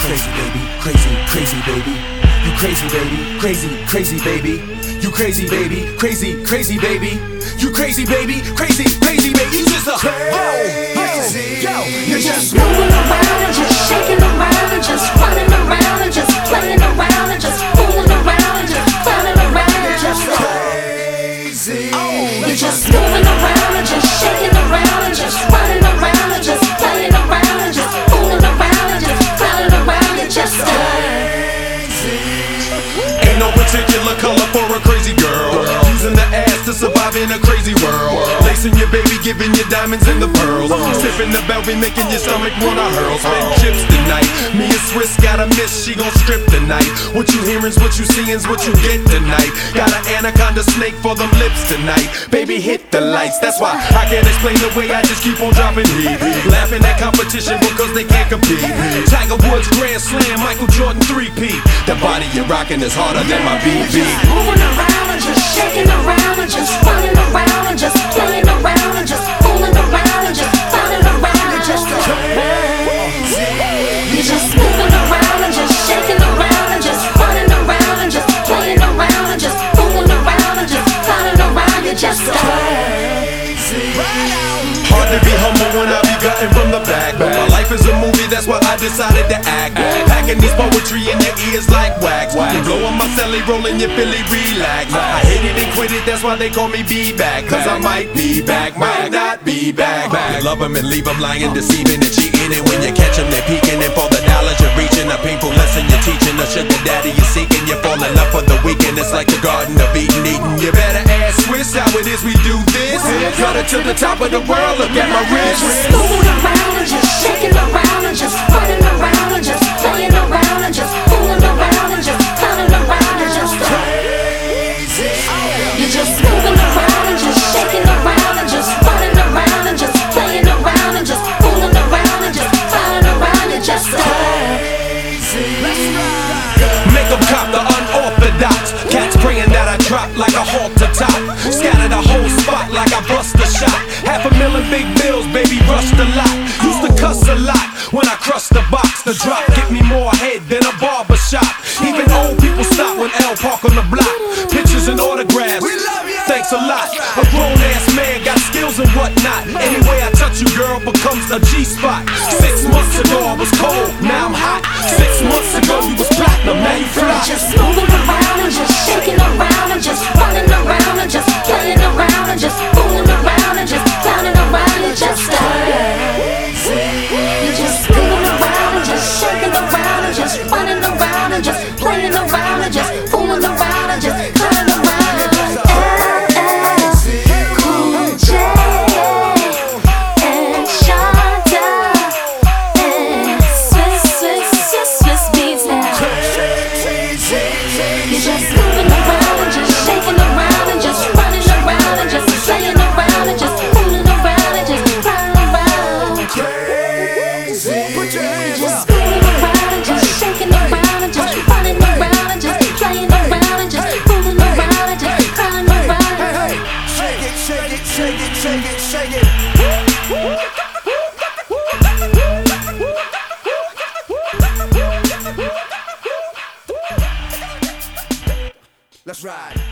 crazy baby, crazy, crazy baby. You crazy baby, crazy, crazy baby. You crazy baby, crazy, crazy baby. You crazy baby, crazy, crazy baby. You just a crazy. Yo, you're just moving around and just shaking around and just running around and just playing around and just fooling around and just clowning around and just crazy. You're just moving around and just shaking around and just running around and just playing around and just fooling around and just clowning around and just crazy. Ain't no particular color for a crazy girl. Using the ass to survive in a crazy world. Lacing your baby, giving you diamonds and the pearls. Sipping the Belvy, making your stomach wanna hurl. Spend chips tonight. Me and Swiss got a miss, she gon' strip tonight. What you hearing's what you seeing's what you get tonight. Got an anaconda snake for them lips tonight. Baby, hit the lights, that's why I can't explain the way I just keep on dropping heat. Laughing at competition because they can't compete. Tiger Woods Grand Slam, Michael Jordan 3-peat. The body you're rocking is harder than my BB. Moving around and just shaking around and just running around and just playing around and just fooling around and just clowning around and just crazy. You're just moving around and just shaking around and just running around and just playing around and just fooling around and just clowning around. You're just crazy. Hard to be humble when I be gutting from the back. But my life is a movie, that's why I decided to act. Packing these poetry in your ears like wax. You blowing my celly, rolling your Philly, relax. I hate it and quit it, that's why they call me B-back. Cause I might be back, might not be back. You love them and leave them lying, deceiving and cheating. And when you catch them, they're peeking. And for the knowledge you're reaching, a painful lesson you're teaching. A sugar daddy you're seeking, you're falling up for the weekend. It's like the Garden of Eden, eating. You better ask Swiss how it is we do this. Cut it to the top of the world, look at my wrist. Just moving around and just shaking around and just running around and just playing around and just fooling around and just clowning around and just crazy. You're just moving around and just shaking around and just running around and just playing around and just fooling around and just clowning around and just crazy. Make them cop the unorthodox. Cats praying that I drop like a halter top. Scatter the whole spot like I bust a shot. $500,000 big bills, baby, rushed a lot. Used to cuss a lot when I crushed the box. The drop get me more head than a barber shop. Even old people stop when L park on the block. Pictures and autographs, thanks a lot. A grown ass man got skills and whatnot. Any way I touch you, girl, becomes a G-spot. 6 months ago I was cold, now I'm hot. 6 months ago you was platinum, now you fly. Just moving around and just shaking around and just running around and just playing around and just fooling around and just clowning around and just crazy. You're just moving around and just shaking around and just running around and just playing around and just fooling around and just clowning around. Cool J and Shonda and Swiss beats now. You're just moving around and just shaking around and just running around and just playing around and just fooling around and just clowning around. Crazy. Put your hands Just up. moving around and just shaking around and just running around and just playing around and just fooling around and just clowning around. Hey, shake it, shake it, shake it, shake it, shake it. Let's ride.